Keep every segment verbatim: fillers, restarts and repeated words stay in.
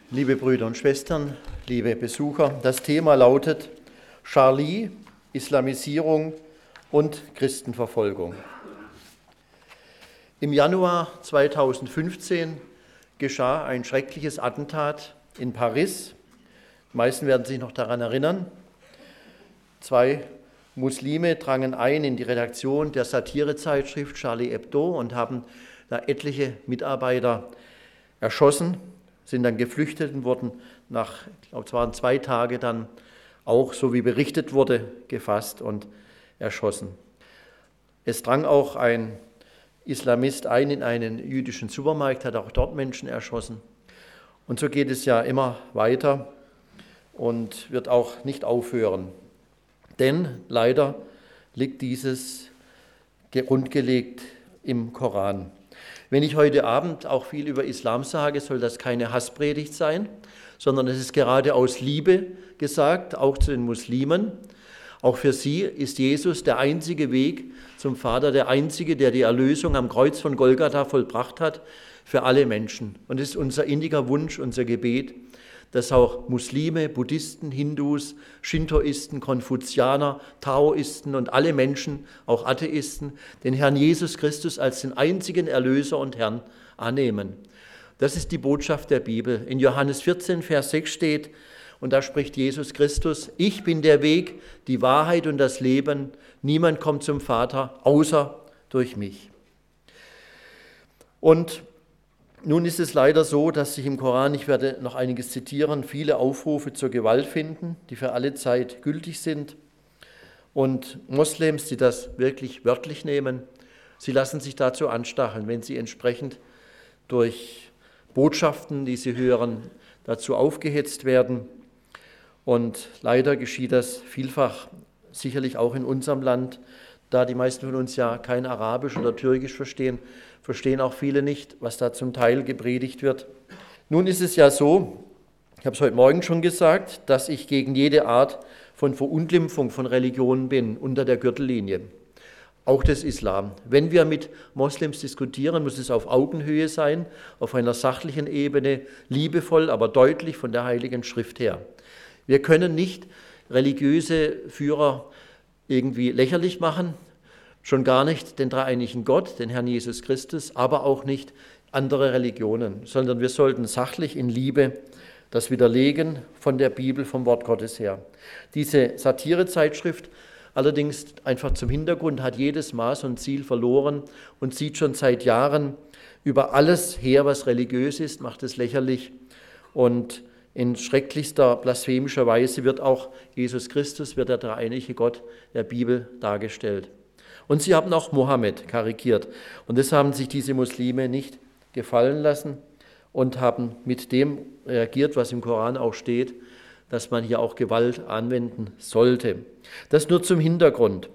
Liebe Brüder und Schwestern, liebe Besucher, das Thema lautet Charlie, Islamisierung und Christenverfolgung. Im Januar zweitausendfünfzehn geschah ein schreckliches Attentat in Paris. Die meisten werden sich noch daran erinnern. Zwei Muslime drangen ein in die Redaktion der Satirezeitschrift Charlie Hebdo und haben da etliche Mitarbeiter erschossen, sind dann geflüchtet und wurden nach, ich glaube, es waren zwei Tage dann auch, so wie berichtet wurde, gefasst und erschossen. Es drang auch ein Islamist ein in einen jüdischen Supermarkt, hat auch dort Menschen erschossen. Und so geht es ja immer weiter und wird auch nicht aufhören. Denn leider liegt dieses grundgelegt im Koran. Wenn ich heute Abend auch viel über Islam sage, soll das keine Hasspredigt sein, sondern es ist gerade aus Liebe gesagt, auch zu den Muslimen. Auch für sie ist Jesus der einzige Weg zum Vater, der einzige, der die Erlösung am Kreuz von Golgatha vollbracht hat für alle Menschen. Und es ist unser inniger Wunsch, unser Gebet, dass auch Muslime, Buddhisten, Hindus, Shintoisten, Konfuzianer, Taoisten und alle Menschen, auch Atheisten, den Herrn Jesus Christus als den einzigen Erlöser und Herrn annehmen. Das ist die Botschaft der Bibel. In Johannes vierzehn, Vers sechs steht, und da spricht Jesus Christus, ich bin der Weg, die Wahrheit und das Leben. Niemand kommt zum Vater, außer durch mich. Und nun ist es leider so, dass sich im Koran, ich werde noch einiges zitieren, viele Aufrufe zur Gewalt finden, die für alle Zeit gültig sind. Und Moslems, die das wirklich wörtlich nehmen, sie lassen sich dazu anstacheln, wenn sie entsprechend durch Botschaften, die sie hören, dazu aufgehetzt werden. Und leider geschieht das vielfach, sicherlich auch in unserem Land, da die meisten von uns ja kein Arabisch oder Türkisch verstehen, verstehen auch viele nicht, was da zum Teil gepredigt wird. Nun ist es ja so, ich habe es heute Morgen schon gesagt, dass ich gegen jede Art von Verunglimpfung von Religionen bin, unter der Gürtellinie, auch des Islam. Wenn wir mit Moslems diskutieren, muss es auf Augenhöhe sein, auf einer sachlichen Ebene, liebevoll, aber deutlich von der Heiligen Schrift her. Wir können nicht religiöse Führer irgendwie lächerlich machen, schon gar nicht den dreieinigen Gott, den Herrn Jesus Christus, aber auch nicht andere Religionen, sondern wir sollten sachlich in Liebe das widerlegen von der Bibel, vom Wort Gottes her. Diese Satirezeitschrift allerdings einfach zum Hintergrund hat jedes Maß und Ziel verloren und sieht schon seit Jahren über alles her, was religiös ist, macht es lächerlich und in schrecklichster, blasphemischer Weise wird auch Jesus Christus, wird der dreieinige Gott der Bibel dargestellt. Und sie haben auch Mohammed karikiert. Und das haben sich diese Muslime nicht gefallen lassen und haben mit dem reagiert, was im Koran auch steht, dass man hier auch Gewalt anwenden sollte. Das nur zum Hintergrund.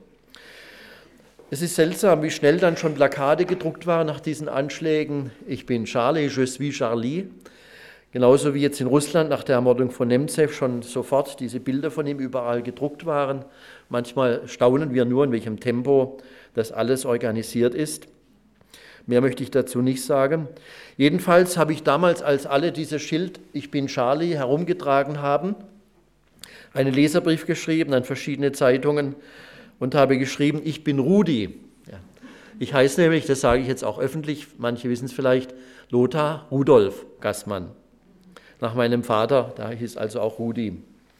Es ist seltsam, wie schnell dann schon Plakate gedruckt waren nach diesen Anschlägen. Ich bin Charlie, je suis Charlie. Genauso wie jetzt in Russland nach der Ermordung von Nemzew schon sofort diese Bilder von ihm überall gedruckt waren. Manchmal staunen wir nur, in welchem Tempo das alles organisiert ist. Mehr möchte ich dazu nicht sagen. Jedenfalls habe ich damals, als alle dieses Schild Ich bin Charlie herumgetragen haben, einen Leserbrief geschrieben an verschiedene Zeitungen und habe geschrieben, ich bin Rudi. Ja. Ich heiße nämlich, das sage ich jetzt auch öffentlich, manche wissen es vielleicht, Lothar Rudolf Gassmann. Nach meinem Vater, da hieß also auch Rudi.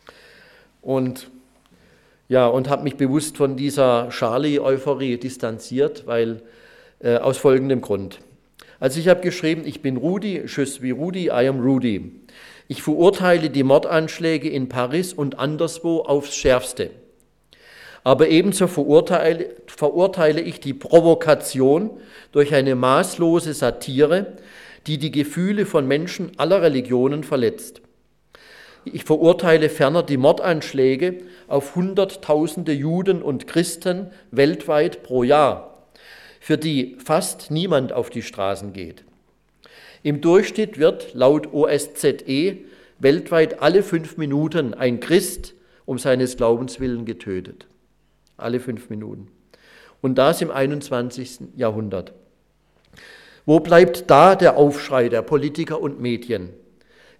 Und ja, und habe mich bewusst von dieser Charlie-Euphorie distanziert, weil äh, aus folgendem Grund. Also ich habe geschrieben, ich bin Rudi, je suis Rudi, I am Rudi. Ich verurteile die Mordanschläge in Paris und anderswo aufs Schärfste. Aber ebenso verurteile, verurteile ich die Provokation durch eine maßlose Satire, die die Gefühle von Menschen aller Religionen verletzt. Ich verurteile ferner die Mordanschläge auf Hunderttausende Juden und Christen weltweit pro Jahr, für die fast niemand auf die Straßen geht. Im Durchschnitt wird laut O S Z E weltweit alle fünf Minuten ein Christ um seines Glaubens willen getötet. Alle fünf Minuten. Und das im einundzwanzigsten Jahrhundert. Wo bleibt da der Aufschrei der Politiker und Medien?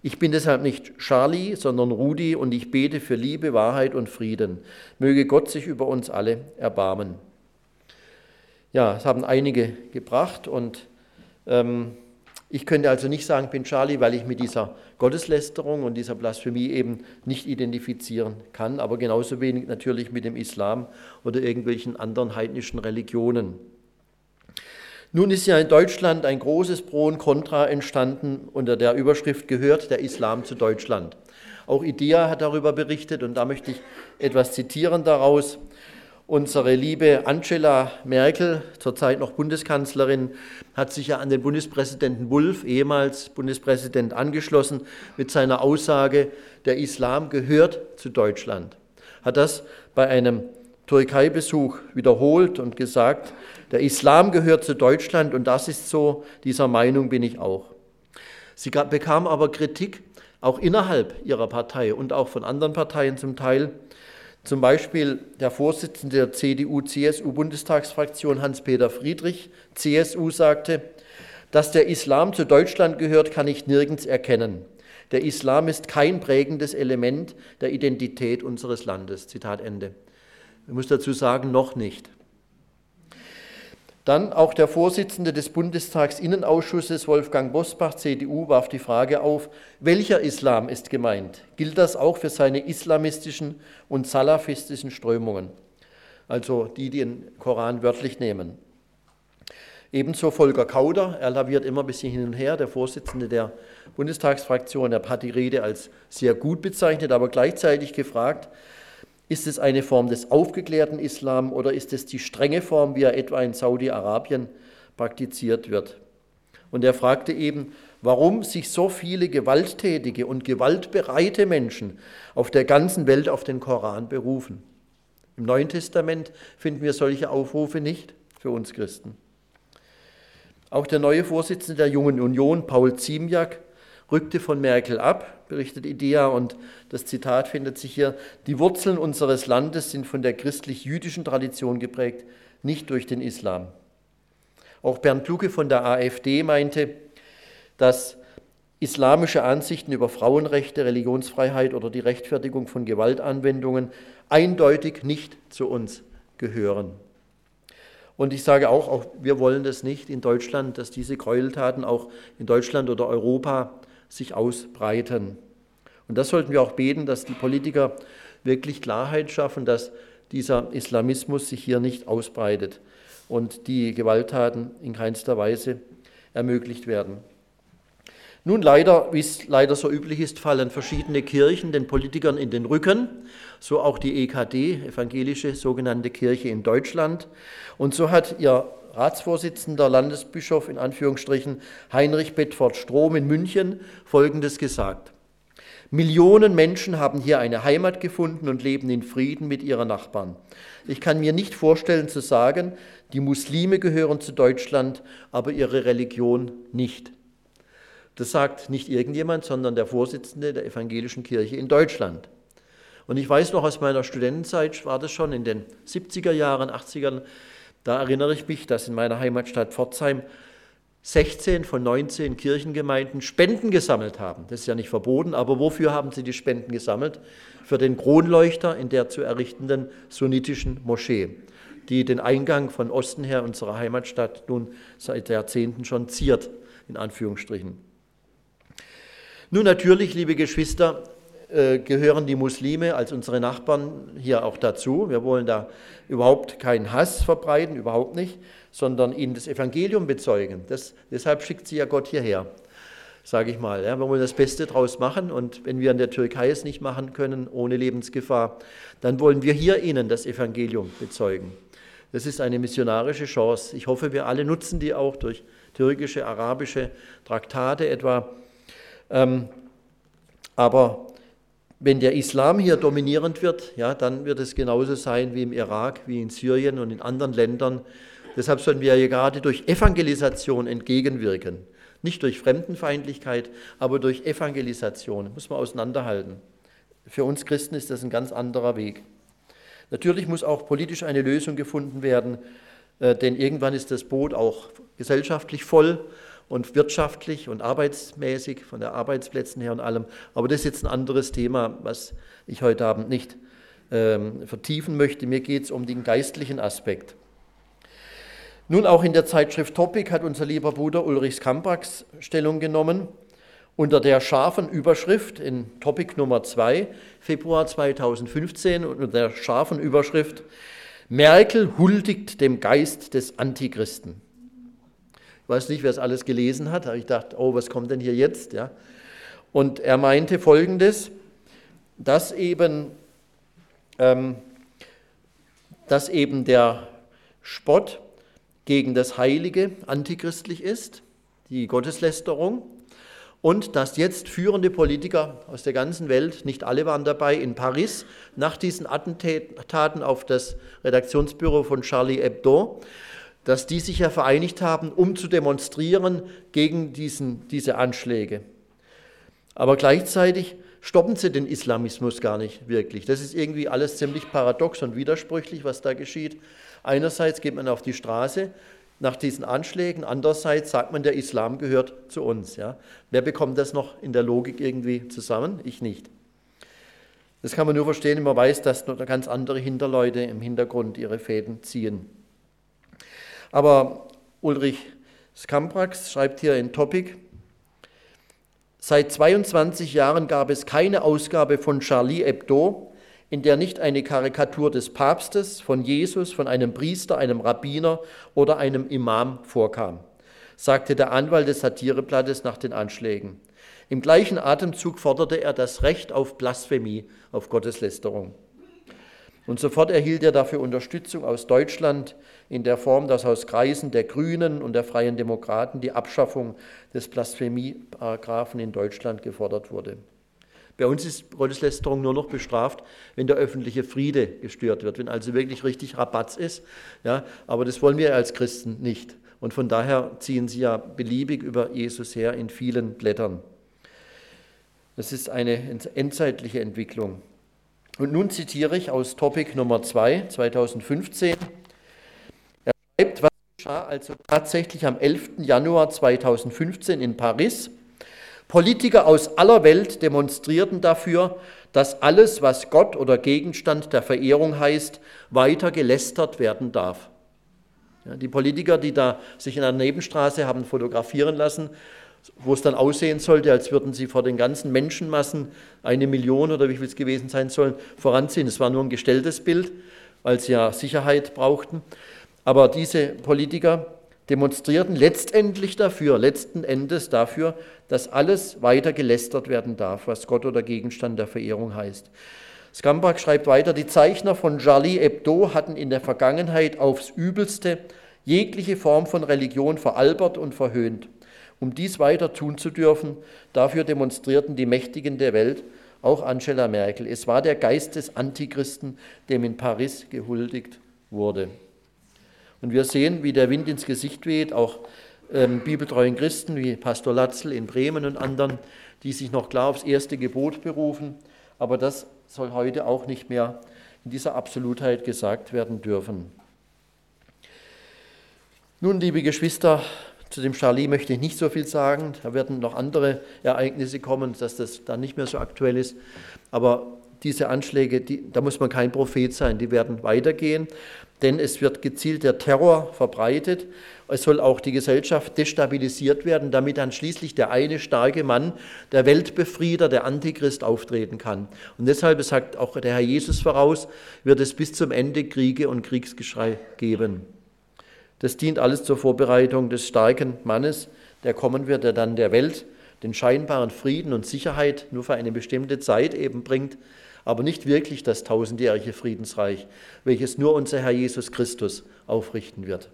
Ich bin deshalb nicht Charlie, sondern Rudi und ich bete für Liebe, Wahrheit und Frieden. Möge Gott sich über uns alle erbarmen. Ja, es haben einige gebracht und ähm, ich könnte also nicht sagen, ich bin Charlie, weil ich mit dieser Gotteslästerung und dieser Blasphemie eben nicht identifizieren kann, aber genauso wenig natürlich mit dem Islam oder irgendwelchen anderen heidnischen Religionen. Nun ist ja in Deutschland ein großes Pro und Contra entstanden unter der Überschrift „Gehört der Islam zu Deutschland?" Auch IDEA hat darüber berichtet und da möchte ich etwas zitieren daraus. Unsere liebe Angela Merkel, zurzeit noch Bundeskanzlerin, hat sich ja an den Bundespräsidenten Wulff, ehemals Bundespräsident, angeschlossen mit seiner Aussage, der Islam gehört zu Deutschland. Hat das bei einem Türkei-Besuch wiederholt und gesagt, der Islam gehört zu Deutschland und das ist so, dieser Meinung bin ich auch. Sie bekam aber Kritik, auch innerhalb ihrer Partei und auch von anderen Parteien zum Teil. Zum Beispiel der Vorsitzende der C D U-C S U-Bundestagsfraktion Hans-Peter Friedrich, C S U, sagte, dass der Islam zu Deutschland gehört, kann ich nirgends erkennen. Der Islam ist kein prägendes Element der Identität unseres Landes. Zitat Ende. Ich muss dazu sagen, noch nicht. Dann auch der Vorsitzende des Bundestagsinnenausschusses, Wolfgang Bosbach, C D U, warf die Frage auf, welcher Islam ist gemeint? Gilt das auch für seine islamistischen und salafistischen Strömungen? Also die, die den Koran wörtlich nehmen. Ebenso Volker Kauder, er laviert immer ein bisschen hin und her, der Vorsitzende der Bundestagsfraktion, er hat die Rede als sehr gut bezeichnet, aber gleichzeitig gefragt, ist es eine Form des aufgeklärten Islam oder ist es die strenge Form, wie er etwa in Saudi-Arabien praktiziert wird? Und er fragte eben, warum sich so viele gewalttätige und gewaltbereite Menschen auf der ganzen Welt auf den Koran berufen. Im Neuen Testament finden wir solche Aufrufe nicht für uns Christen. Auch der neue Vorsitzende der Jungen Union, Paul Ziemiak, rückte von Merkel ab, berichtet IDEA, und das Zitat findet sich hier, die Wurzeln unseres Landes sind von der christlich-jüdischen Tradition geprägt, nicht durch den Islam. Auch Bernd Lucke von der AfD meinte, dass islamische Ansichten über Frauenrechte, Religionsfreiheit oder die Rechtfertigung von Gewaltanwendungen eindeutig nicht zu uns gehören. Und ich sage auch, auch, wir wollen das nicht in Deutschland, dass diese Gräueltaten auch in Deutschland oder Europa sich ausbreiten. Und das sollten wir auch beten, dass die Politiker wirklich Klarheit schaffen, dass dieser Islamismus sich hier nicht ausbreitet und die Gewalttaten in keinster Weise ermöglicht werden. Nun leider, wie es leider so üblich ist, fallen verschiedene Kirchen den Politikern in den Rücken, so auch die E K D, evangelische sogenannte Kirche in Deutschland. Und so hat ihr Ratsvorsitzender, Landesbischof in Anführungsstrichen, Heinrich Bedford Strom in München Folgendes gesagt. Millionen Menschen haben hier eine Heimat gefunden und leben in Frieden mit ihren Nachbarn. Ich kann mir nicht vorstellen zu sagen, die Muslime gehören zu Deutschland, aber ihre Religion nicht. Das sagt nicht irgendjemand, sondern der Vorsitzende der evangelischen Kirche in Deutschland. Und ich weiß noch aus meiner Studentenzeit, war das schon in den siebziger Jahren, achtzigern, da erinnere ich mich, dass in meiner Heimatstadt Pforzheim sechzehn von neunzehn Kirchengemeinden Spenden gesammelt haben. Das ist ja nicht verboten, aber wofür haben sie die Spenden gesammelt? Für den Kronleuchter in der zu errichtenden sunnitischen Moschee, die den Eingang von Osten her unserer Heimatstadt nun seit Jahrzehnten schon ziert, in Anführungsstrichen. Nun natürlich, liebe Geschwister, gehören die Muslime als unsere Nachbarn hier auch dazu. Wir wollen da überhaupt keinen Hass verbreiten, überhaupt nicht, sondern ihnen das Evangelium bezeugen. Das, deshalb schickt sie ja Gott hierher, sage ich mal. Ja, wir wollen das Beste draus machen und wenn wir in der Türkei es nicht machen können, ohne Lebensgefahr, dann wollen wir hier ihnen das Evangelium bezeugen. Das ist eine missionarische Chance. Ich hoffe, wir alle nutzen die auch durch türkische, arabische Traktate etwa. Ähm, aber wenn der Islam hier dominierend wird, ja, dann wird es genauso sein wie im Irak, wie in Syrien und in anderen Ländern. Deshalb sollten wir ja gerade durch Evangelisation entgegenwirken. Nicht durch Fremdenfeindlichkeit, aber durch Evangelisation. Das muss man auseinanderhalten. Für uns Christen ist das ein ganz anderer Weg. Natürlich muss auch politisch eine Lösung gefunden werden, denn irgendwann ist das Boot auch gesellschaftlich voll und wirtschaftlich und arbeitsmäßig, von der Arbeitsplätzen her und allem. Aber das ist jetzt ein anderes Thema, was ich heute Abend nicht ähm, vertiefen möchte. Mir geht es um den geistlichen Aspekt. Nun, auch in der Zeitschrift Topic hat unser lieber Bruder Ulrich Skambrax Stellung genommen, unter der scharfen Überschrift in Topic Nummer zwei, Februar zweitausendfünfzehn, unter der scharfen Überschrift Merkel huldigt dem Geist des Antichristen. Ich weiß nicht, wer es alles gelesen hat, aber ich dachte, oh, was kommt denn hier jetzt? Ja. Und er meinte Folgendes, dass eben, ähm, dass eben der Spott gegen das Heilige antichristlich ist, die Gotteslästerung, und dass jetzt führende Politiker aus der ganzen Welt, nicht alle waren dabei, in Paris nach diesen Attentaten auf das Redaktionsbüro von Charlie Hebdo, dass die sich ja vereinigt haben, um zu demonstrieren gegen diesen, diese Anschläge. Aber gleichzeitig stoppen sie den Islamismus gar nicht wirklich. Das ist irgendwie alles ziemlich paradox und widersprüchlich, was da geschieht. Einerseits geht man auf die Straße nach diesen Anschlägen, andererseits sagt man, der Islam gehört zu uns. Ja. Wer bekommt das noch in der Logik irgendwie zusammen? Ich nicht. Das kann man nur verstehen, wenn man weiß, dass noch ganz andere Hinterleute im Hintergrund ihre Fäden ziehen. Aber Ulrich Skambrax schreibt hier in Topic, seit zweiundzwanzig Jahren gab es keine Ausgabe von Charlie Hebdo, in der nicht eine Karikatur des Papstes, von Jesus, von einem Priester, einem Rabbiner oder einem Imam vorkam, sagte der Anwalt des Satireblattes nach den Anschlägen. Im gleichen Atemzug forderte er das Recht auf Blasphemie, auf Gotteslästerung. Und sofort erhielt er dafür Unterstützung aus Deutschland in der Form, dass aus Kreisen der Grünen und der Freien Demokraten die Abschaffung des Blasphemieparagraphen in Deutschland gefordert wurde. Bei uns ist Gotteslästerung nur noch bestraft, wenn der öffentliche Friede gestört wird, wenn also wirklich richtig Rabatz ist. Ja, aber das wollen wir als Christen nicht. Und von daher ziehen sie ja beliebig über Jesus her in vielen Blättern. Das ist eine endzeitliche Entwicklung. Und nun zitiere ich aus Topic Nummer zwei, zweitausendfünfzehn. Er schreibt, was geschah also tatsächlich am elften Januar zweitausendfünfzehn in Paris. Politiker aus aller Welt demonstrierten dafür, dass alles, was Gott oder Gegenstand der Verehrung heißt, weiter gelästert werden darf. Ja, die Politiker, die da sich in einer Nebenstraße haben fotografieren lassen, wo es dann aussehen sollte, als würden sie vor den ganzen Menschenmassen, eine Million oder wie viel es gewesen sein sollen, voranziehen. Es war nur ein gestelltes Bild, weil sie ja Sicherheit brauchten. Aber diese Politiker demonstrierten letztendlich dafür, letzten Endes dafür, dass alles weiter gelästert werden darf, was Gott oder Gegenstand der Verehrung heißt. Skambrax schreibt weiter, die Zeichner von Charlie Hebdo hatten in der Vergangenheit aufs Übelste jegliche Form von Religion veralbert und verhöhnt. Um dies weiter tun zu dürfen, dafür demonstrierten die Mächtigen der Welt, auch Angela Merkel. Es war der Geist des Antichristen, dem in Paris gehuldigt wurde. Und wir sehen, wie der Wind ins Gesicht weht, auch ähm, bibeltreuen Christen wie Pastor Latzel in Bremen und anderen, die sich noch klar aufs erste Gebot berufen. Aber das soll heute auch nicht mehr in dieser Absolutheit gesagt werden dürfen. Nun, liebe Geschwister, zu dem Charlie möchte ich nicht so viel sagen. Da werden noch andere Ereignisse kommen, dass das dann nicht mehr so aktuell ist. Aber diese Anschläge, die, da muss man kein Prophet sein, die werden weitergehen, denn es wird gezielt der Terror verbreitet. Es soll auch die Gesellschaft destabilisiert werden, damit dann schließlich der eine starke Mann, der Weltbefrieder, der Antichrist auftreten kann. Und deshalb, es sagt auch der Herr Jesus voraus, wird es bis zum Ende Kriege und Kriegsgeschrei geben. Das dient alles zur Vorbereitung des starken Mannes, der kommen wird, der dann der Welt den scheinbaren Frieden und Sicherheit nur für eine bestimmte Zeit eben bringt, aber nicht wirklich das tausendjährige Friedensreich, welches nur unser Herr Jesus Christus aufrichten wird.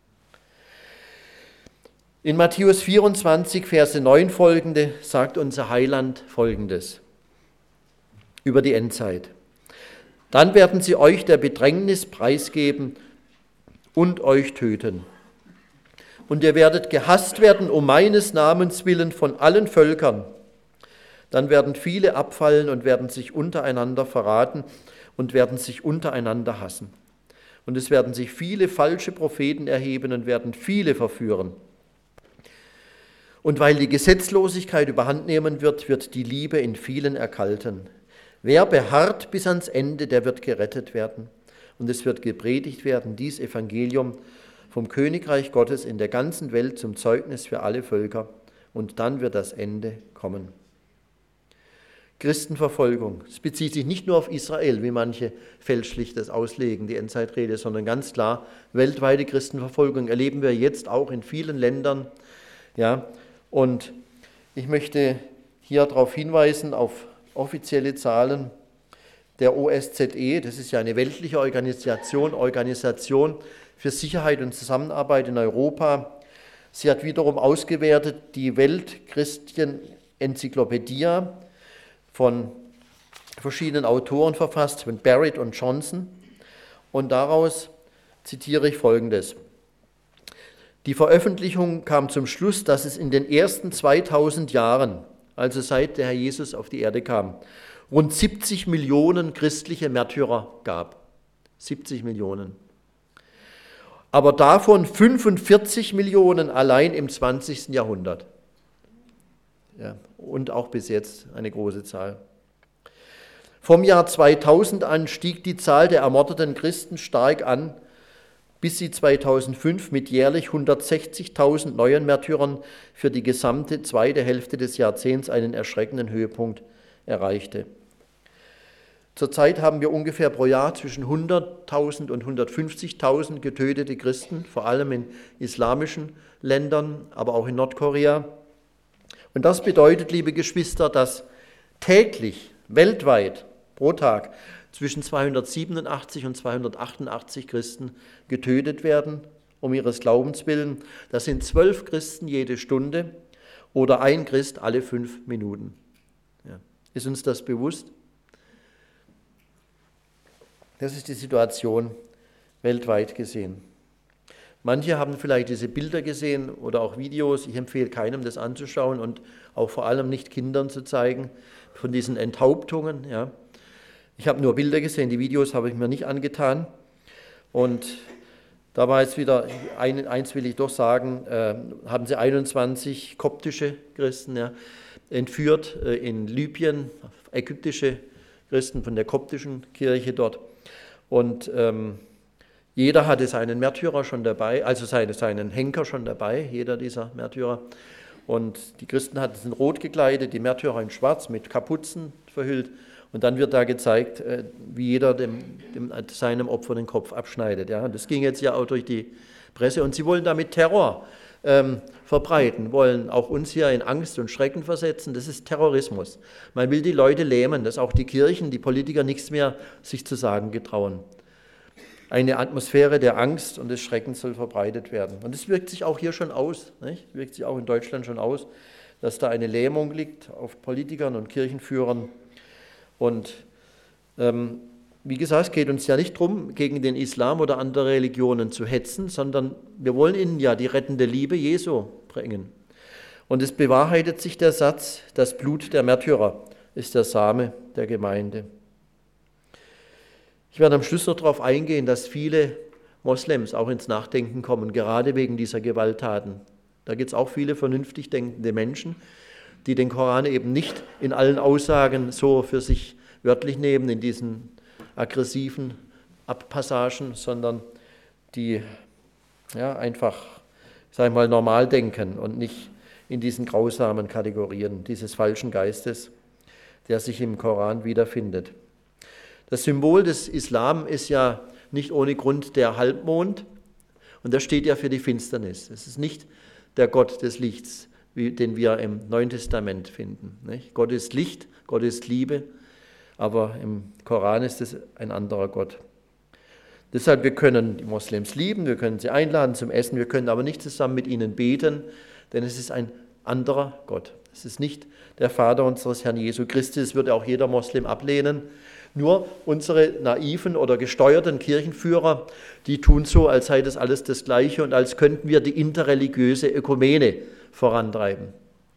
In Matthäus vierundzwanzig, Verse neun folgende, sagt unser Heiland Folgendes über die Endzeit. Dann werden sie euch der Bedrängnis preisgeben und euch töten. Und ihr werdet gehasst werden um meines Namens willen von allen Völkern. Dann werden viele abfallen und werden sich untereinander verraten und werden sich untereinander hassen. Und es werden sich viele falsche Propheten erheben und werden viele verführen. Und weil die Gesetzlosigkeit überhand nehmen wird, wird die Liebe in vielen erkalten. Wer beharrt bis ans Ende, der wird gerettet werden. Und es wird gepredigt werden, dies Evangelium vom Königreich Gottes in der ganzen Welt zum Zeugnis für alle Völker. Und dann wird das Ende kommen. Christenverfolgung. Es bezieht sich nicht nur auf Israel, wie manche fälschlich das auslegen, die Endzeitrede, sondern ganz klar, weltweite Christenverfolgung erleben wir jetzt auch in vielen Ländern. Ja, und ich möchte hier darauf hinweisen, auf offizielle Zahlen der O S Z E, das ist ja eine weltliche Organisation, Organisation für Sicherheit und Zusammenarbeit in Europa. Sie hat wiederum ausgewertet die Weltchristien-Enzyklopädie von verschiedenen Autoren verfasst, von Barrett und Johnson. Und daraus zitiere ich Folgendes. Die Veröffentlichung kam zum Schluss, dass es in den ersten zweitausend Jahren, also seit der Herr Jesus auf die Erde kam, rund siebzig Millionen christliche Märtyrer gab. siebzig Millionen. Aber davon fünfundvierzig Millionen allein im zwanzigsten Jahrhundert. Ja, und auch bis jetzt eine große Zahl. Vom Jahr zweitausend an stieg die Zahl der ermordeten Christen stark an, bis sie zweitausendfünf mit jährlich hundertsechzigtausend neuen Märtyrern für die gesamte zweite Hälfte des Jahrzehnts einen erschreckenden Höhepunkt erreichte. Zurzeit haben wir ungefähr pro Jahr zwischen hunderttausend und hundertfünfzigtausend getötete Christen, vor allem in islamischen Ländern, aber auch in Nordkorea. Und das bedeutet, liebe Geschwister, dass täglich, weltweit, pro Tag zwischen zweihundertsiebenundachtzig und zweihundertachtundachtzig Christen getötet werden, um ihres Glaubens willen. Das sind zwölf Christen jede Stunde oder ein Christ alle fünf Minuten. Ja. Ist uns das bewusst? Das ist die Situation weltweit gesehen. Manche haben vielleicht diese Bilder gesehen oder auch Videos. Ich empfehle keinem, das anzuschauen und auch vor allem nicht Kindern zu zeigen, von diesen Enthauptungen. Ja. Ich habe nur Bilder gesehen, die Videos habe ich mir nicht angetan. Und da war jetzt wieder, ein, eins will ich doch sagen, äh, haben sie einundzwanzig koptische Christen ja, entführt äh, in Libyen, ägyptische Christen von der koptischen Kirche dort. Und ähm, jeder hatte seinen Märtyrer schon dabei, also seine, seinen Henker schon dabei, jeder dieser Märtyrer. Und die Christen hatten es in Rot gekleidet, die Märtyrer in Schwarz mit Kapuzen verhüllt. Und dann wird da gezeigt, wie jeder dem, dem, seinem Opfer den Kopf abschneidet. Ja. Das ging jetzt ja auch durch die Presse. Und sie wollen damit Terror ähm, verbreiten, wollen auch uns hier in Angst und Schrecken versetzen. Das ist Terrorismus. Man will die Leute lähmen, dass auch die Kirchen, die Politiker nichts mehr sich zu sagen getrauen. Eine Atmosphäre der Angst und des Schreckens soll verbreitet werden. Und das wirkt sich auch hier schon aus, nicht? Wirkt sich auch in Deutschland schon aus, dass da eine Lähmung liegt auf Politikern und Kirchenführern. Und ähm, wie gesagt, es geht uns ja nicht darum, gegen den Islam oder andere Religionen zu hetzen, sondern wir wollen ihnen ja die rettende Liebe Jesu bringen. Und es bewahrheitet sich der Satz, das Blut der Märtyrer ist der Same der Gemeinde. Ich werde am Schluss noch darauf eingehen, dass viele Moslems auch ins Nachdenken kommen, gerade wegen dieser Gewalttaten. Da gibt es auch viele vernünftig denkende Menschen, die den Koran eben nicht in allen Aussagen so für sich wörtlich nehmen, in diesen aggressiven Passagen, sondern die ja, einfach, sag ich mal, normal denken und nicht in diesen grausamen Kategorien dieses falschen Geistes, der sich im Koran wiederfindet. Das Symbol des Islam ist ja nicht ohne Grund der Halbmond und das steht ja für die Finsternis. Es ist nicht der Gott des Lichts, wie, den wir im Neuen Testament finden. Nicht? Gott ist Licht, Gott ist Liebe, aber im Koran ist es ein anderer Gott. Deshalb, wir können die Moslems lieben, wir können sie einladen zum Essen, wir können aber nicht zusammen mit ihnen beten, denn es ist ein anderer Gott. Es ist nicht der Vater unseres Herrn Jesu Christi, das würde auch jeder Moslem ablehnen. Nur unsere naiven oder gesteuerten Kirchenführer, die tun so, als sei das alles das Gleiche und als könnten wir die interreligiöse Ökumene vorantreiben.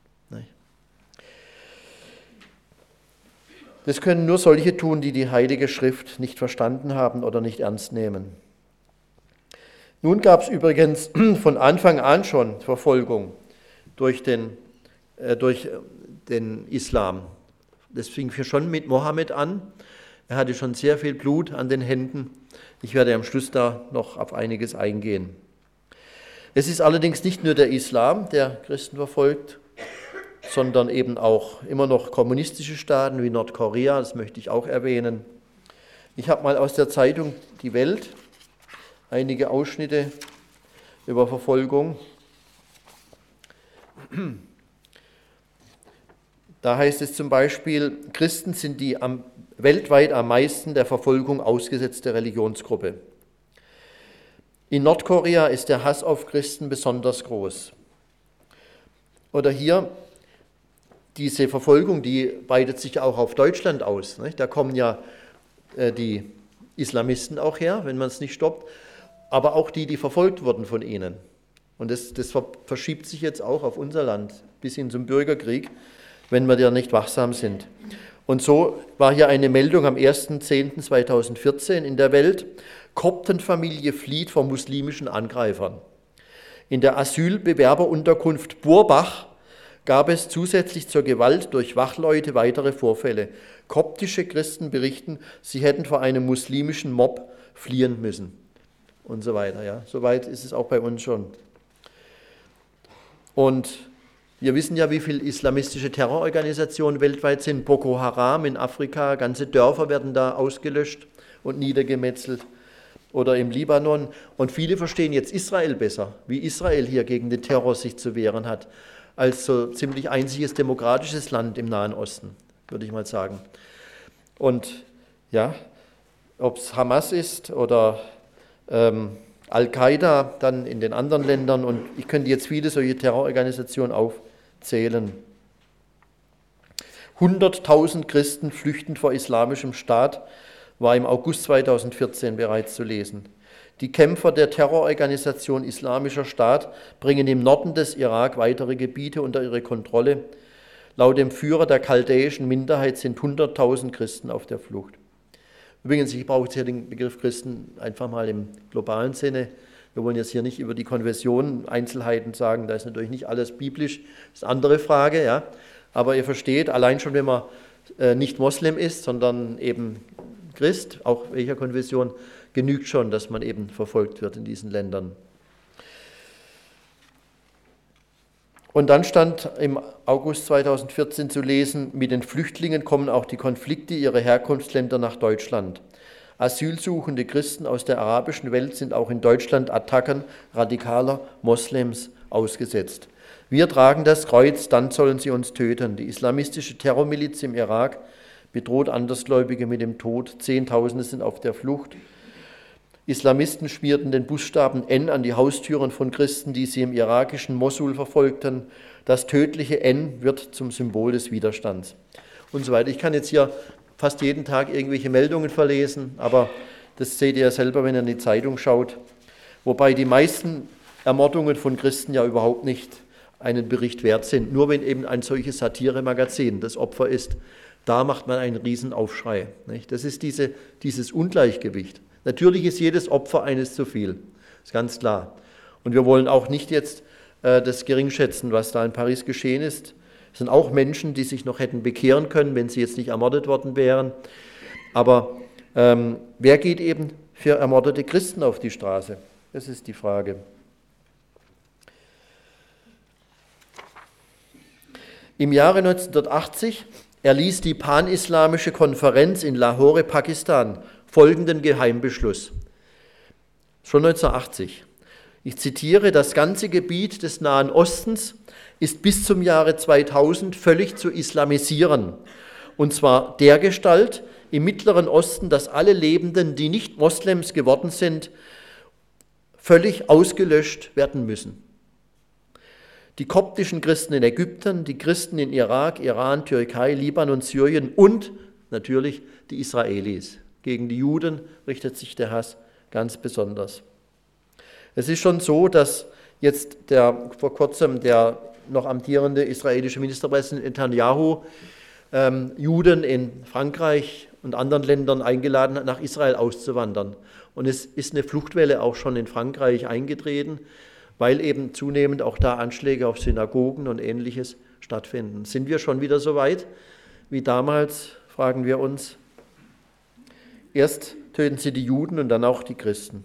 Das können nur solche tun, die die Heilige Schrift nicht verstanden haben oder nicht ernst nehmen. Nun gab es übrigens von Anfang an schon Verfolgung durch den, äh, durch den Islam. Das fing schon mit Mohammed an. Er hatte schon sehr viel Blut an den Händen. Ich werde am Schluss da noch auf einiges eingehen. Es ist allerdings nicht nur der Islam, der Christen verfolgt, sondern eben auch immer noch kommunistische Staaten wie Nordkorea, das möchte ich auch erwähnen. Ich habe mal aus der Zeitung Die Welt einige Ausschnitte über Verfolgung. Da heißt es zum Beispiel, Christen sind die am, weltweit am meisten der Verfolgung ausgesetzte Religionsgruppe. In Nordkorea ist der Hass auf Christen besonders groß. Oder hier, diese Verfolgung, die weitet sich auch auf Deutschland aus. Nicht? Da kommen ja äh, die Islamisten auch her, wenn man es nicht stoppt, aber auch die, die verfolgt wurden von ihnen. Und das, das verschiebt sich jetzt auch auf unser Land bis hin zum Bürgerkrieg, wenn wir da nicht wachsam sind. Und so war hier eine Meldung am erster zehnter zweitausendvierzehn in der Welt: Koptenfamilie flieht vor muslimischen Angreifern. In der Asylbewerberunterkunft Burbach gab es zusätzlich zur Gewalt durch Wachleute weitere Vorfälle. Koptische Christen berichten, sie hätten vor einem muslimischen Mob fliehen müssen und so weiter. Ja. Soweit ist es auch bei uns schon. Und wir wissen ja, wie viele islamistische Terrororganisationen weltweit sind. Boko Haram in Afrika, ganze Dörfer werden da ausgelöscht und niedergemetzelt. Oder im Libanon. Und viele verstehen jetzt Israel besser, wie Israel hier gegen den Terror sich zu wehren hat, als so ziemlich einziges demokratisches Land im Nahen Osten, würde ich mal sagen. Und ja, ob es Hamas ist oder ähm, Al-Qaida dann in den anderen Ländern, und ich könnte jetzt viele solche Terrororganisationen aufzählen. hunderttausend Christen flüchten vor islamischem Staat, war im August zweitausendvierzehn bereits zu lesen. Die Kämpfer der Terrororganisation Islamischer Staat bringen im Norden des Irak weitere Gebiete unter ihre Kontrolle. Laut dem Führer der chaldäischen Minderheit sind hunderttausend Christen auf der Flucht. Übrigens, ich brauche jetzt hier den Begriff Christen einfach mal im globalen Sinne. Wir wollen jetzt hier nicht über die Konversion Einzelheiten sagen, da ist natürlich nicht alles biblisch, das ist eine andere Frage, ja. Aber ihr versteht, allein schon, wenn man äh, nicht Moslem ist, sondern eben Christ, auch welcher Konfession, genügt schon, dass man eben verfolgt wird in diesen Ländern. Und dann stand im August zweitausendvierzehn zu lesen, mit den Flüchtlingen kommen auch die Konflikte ihrer Herkunftsländer nach Deutschland. Asylsuchende Christen aus der arabischen Welt sind auch in Deutschland Attacken radikaler Moslems ausgesetzt. Wir tragen das Kreuz, dann sollen sie uns töten. Die islamistische Terrormiliz im Irak bedroht Andersgläubige mit dem Tod. Zehntausende sind auf der Flucht. Islamisten schmierten den Buchstaben N an die Haustüren von Christen, die sie im irakischen Mosul verfolgten. Das tödliche N wird zum Symbol des Widerstands. Und so weiter. Ich kann jetzt hier fast jeden Tag irgendwelche Meldungen verlesen, aber das seht ihr ja selber, wenn ihr in die Zeitung schaut. Wobei die meisten Ermordungen von Christen ja überhaupt nicht einen Bericht wert sind. Nur wenn eben ein solches Satiremagazin das Opfer ist, da macht man einen Riesenaufschrei. Nicht? Das ist diese, dieses Ungleichgewicht. Natürlich ist jedes Opfer eines zu viel, ist ganz klar. Und wir wollen auch nicht jetzt äh, das geringschätzen, was da in Paris geschehen ist. Es sind auch Menschen, die sich noch hätten bekehren können, wenn sie jetzt nicht ermordet worden wären. Aber ähm, wer geht eben für ermordete Christen auf die Straße? Das ist die Frage. Im Jahre neunzehnhundertachtzig erließ die Pan-Islamische Konferenz in Lahore, Pakistan, folgenden Geheimbeschluss. Schon neunzehnhundertachtzig. Ich zitiere: Das ganze Gebiet des Nahen Ostens ist bis zum Jahre zweitausend völlig zu islamisieren. Und zwar dergestalt im Mittleren Osten, dass alle Lebenden, die nicht Moslems geworden sind, völlig ausgelöscht werden müssen. Die koptischen Christen in Ägypten, die Christen in Irak, Iran, Türkei, Libanon, Syrien und natürlich die Israelis. Gegen die Juden richtet sich der Hass ganz besonders. Es ist schon so, dass jetzt der vor kurzem der noch amtierende israelische Ministerpräsident Netanyahu ähm, Juden in Frankreich und anderen Ländern eingeladen hat, nach Israel auszuwandern. Und es ist eine Fluchtwelle auch schon in Frankreich eingetreten. weil eben zunehmend auch da Anschläge auf Synagogen und Ähnliches stattfinden. Sind wir schon wieder so weit wie damals, fragen wir uns. Erst töten sie die Juden und dann auch die Christen.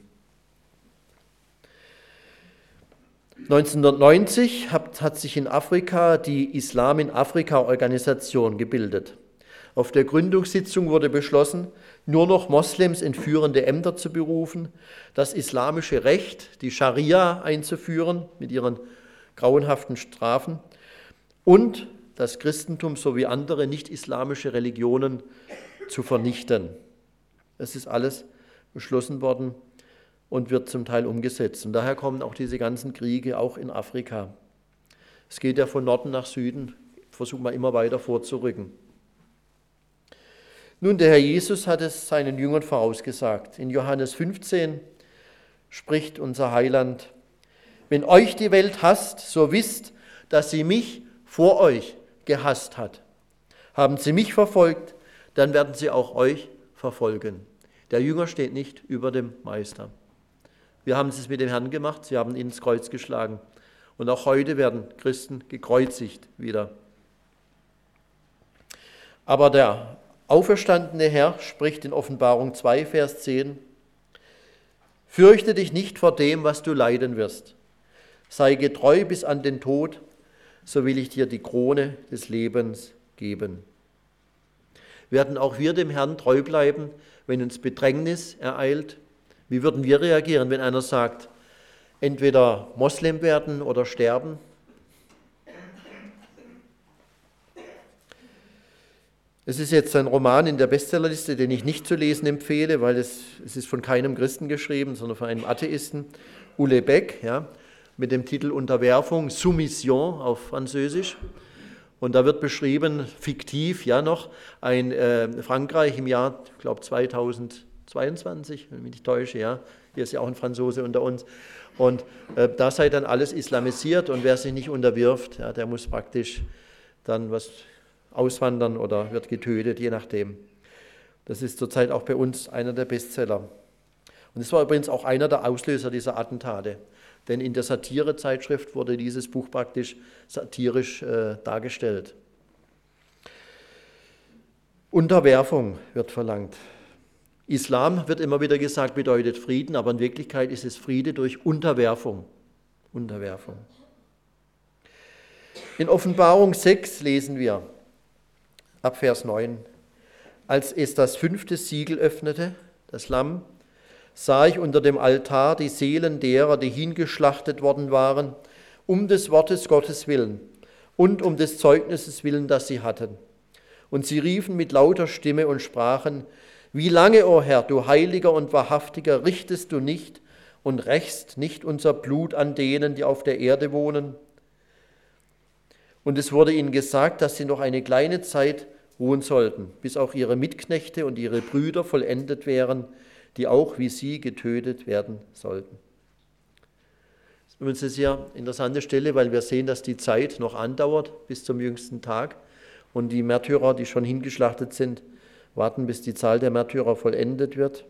neunzehnhundertneunzig hat, hat sich in Afrika die Islam in Afrika-Organisation gebildet. Auf der Gründungssitzung wurde beschlossen, nur noch Moslems in führende Ämter zu berufen, das islamische Recht, die Scharia einzuführen mit ihren grauenhaften Strafen und das Christentum sowie andere nicht-islamische Religionen zu vernichten. Das ist alles beschlossen worden und wird zum Teil umgesetzt. Und daher kommen auch diese ganzen Kriege auch in Afrika. Es geht ja von Norden nach Süden, versuchen wir immer weiter vorzurücken. Nun, der Herr Jesus hat es seinen Jüngern vorausgesagt. In Johannes fünfzehn spricht unser Heiland: Wenn euch die Welt hasst, so wisst, dass sie mich vor euch gehasst hat. Haben sie mich verfolgt, dann werden sie auch euch verfolgen. Der Jünger steht nicht über dem Meister. Wir haben es mit dem Herrn gemacht, sie haben ihn ins Kreuz geschlagen. Und auch heute werden Christen gekreuzigt wieder. Aber der auferstandene Herr spricht in Offenbarung zwei, Vers zehn: Fürchte dich nicht vor dem, was du leiden wirst. Sei getreu bis an den Tod, so will ich dir die Krone des Lebens geben. Werden auch wir dem Herrn treu bleiben, wenn uns Bedrängnis ereilt? Wie würden wir reagieren, wenn einer sagt, entweder Moslem werden oder sterben? Es ist jetzt ein Roman in der Bestsellerliste, den ich nicht zu lesen empfehle, weil es, es ist von keinem Christen geschrieben, sondern von einem Atheisten, Houellebecq, ja, mit dem Titel Unterwerfung, Soumission auf Französisch. Und da wird beschrieben, fiktiv ja noch, ein äh, Frankreich im Jahr, ich glaube zweitausendzweiundzwanzig, wenn ich mich nicht täusche, ja, hier ist ja auch ein Franzose unter uns. Und äh, da sei dann alles islamisiert und wer sich nicht unterwirft, ja, der muss praktisch dann was auswandern oder wird getötet, je nachdem. Das ist zurzeit auch bei uns einer der Bestseller. Und es war übrigens auch einer der Auslöser dieser Attentate. Denn in der Satirezeitschrift wurde dieses Buch praktisch satirisch äh, dargestellt. Unterwerfung wird verlangt. Islam, wird immer wieder gesagt, bedeutet Frieden, aber in Wirklichkeit ist es Friede durch Unterwerfung. Unterwerfung. In Offenbarung sechs lesen wir, ab Vers neun, als es das fünfte Siegel öffnete, das Lamm, sah ich unter dem Altar die Seelen derer, die hingeschlachtet worden waren, um des Wortes Gottes willen und um des Zeugnisses willen, das sie hatten. Und sie riefen mit lauter Stimme und sprachen: Wie lange, o Herr, du Heiliger und Wahrhaftiger, richtest du nicht und rächst nicht unser Blut an denen, die auf der Erde wohnen? Und es wurde ihnen gesagt, dass sie noch eine kleine Zeit ruhen sollten, bis auch ihre Mitknechte und ihre Brüder vollendet wären, die auch wie sie getötet werden sollten. Das ist übrigens eine sehr interessante Stelle, weil wir sehen, dass die Zeit noch andauert bis zum jüngsten Tag und die Märtyrer, die schon hingeschlachtet sind, warten, bis die Zahl der Märtyrer vollendet wird.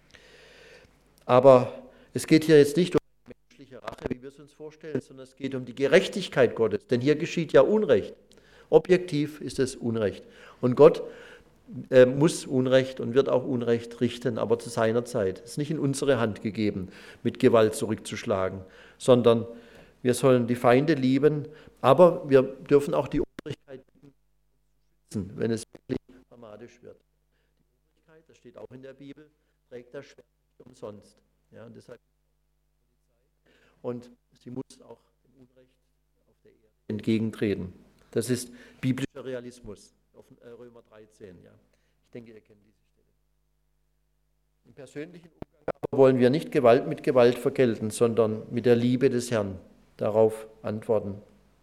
Aber es geht hier jetzt nicht um menschliche Rache, wie wir es uns vorstellen, sondern es geht um die Gerechtigkeit Gottes, denn hier geschieht ja Unrecht. Objektiv ist es Unrecht. Und Gott äh, muss Unrecht und wird auch Unrecht richten, aber zu seiner Zeit. Es ist nicht in unsere Hand gegeben, mit Gewalt zurückzuschlagen, sondern wir sollen die Feinde lieben, aber wir dürfen auch die Obrigkeit schützen, wenn es wirklich dramatisch wird. Die Obrigkeit, das steht auch in der Bibel, trägt das Schwert nicht umsonst. Ja, und deshalb und sie muss auch dem Unrecht auf der Erde entgegentreten. Das ist biblischer Realismus, auf Römer dreizehn. Ja. Ich denke, ihr kennt diese Stelle. Im persönlichen Umgang aber wollen wir nicht Gewalt mit Gewalt vergelten, sondern mit der Liebe des Herrn darauf antworten.